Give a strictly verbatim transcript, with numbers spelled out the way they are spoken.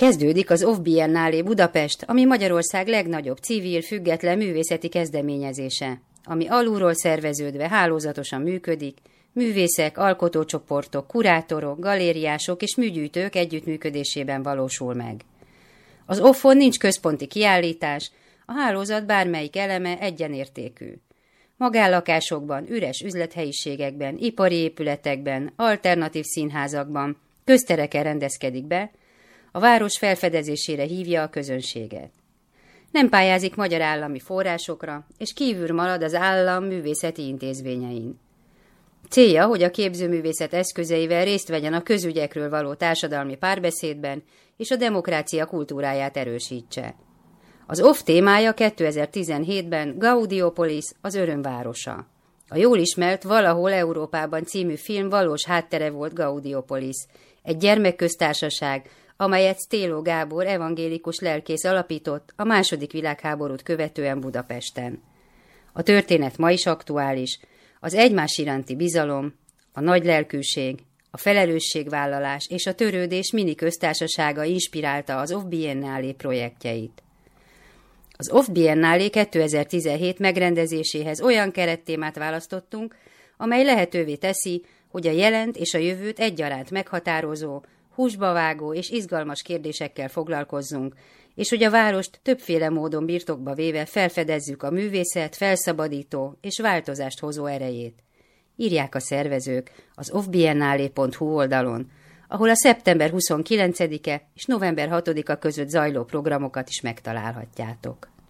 Kezdődik az Off Biennale Budapest, ami Magyarország legnagyobb civil, független művészeti kezdeményezése, ami alulról szerveződve hálózatosan működik, művészek, alkotócsoportok, kurátorok, galériások és műgyűjtők együttműködésében valósul meg. Az Offon nincs központi kiállítás, a hálózat bármelyik eleme egyenértékű. Magánlakásokban, üres üzlethelyiségekben, ipari épületekben, alternatív színházakban, köztereken rendezkedik be, a város felfedezésére hívja a közönséget. Nem pályázik magyar állami forrásokra, és kívül marad az állam művészeti intézményein. Célja, hogy a képzőművészet eszközeivel részt vegyen a közügyekről való társadalmi párbeszédben, és a demokrácia kultúráját erősítse. Az Off témája kétezer-tizenhétben Gaudiopolis, az örömvárosa. A jól ismert Valahol Európában című film valós háttere volt Gaudiopolis, egy gyermekköztársaság, amelyet Sztéló Gábor evangélikus lelkész alapított a második világháborút követően Budapesten. A történet ma is aktuális, az egymás iránti bizalom, a nagy lelkűség, a felelősségvállalás és a törődés mini köztársasága inspirálta az Off Biennale projektjeit. Az Off Biennale kétezer-tizenhét megrendezéséhez olyan kerettémát választottunk, amely lehetővé teszi, hogy a jelent és a jövőt egyaránt meghatározó, húsba vágó és izgalmas kérdésekkel foglalkozzunk, és hogy a várost többféle módon birtokba véve felfedezzük a művészet felszabadító és változást hozó erejét. Írják a szervezők az off biennale pont hu oldalon, ahol a szeptember huszonkilencedike és november hatodika között zajló programokat is megtalálhatjátok.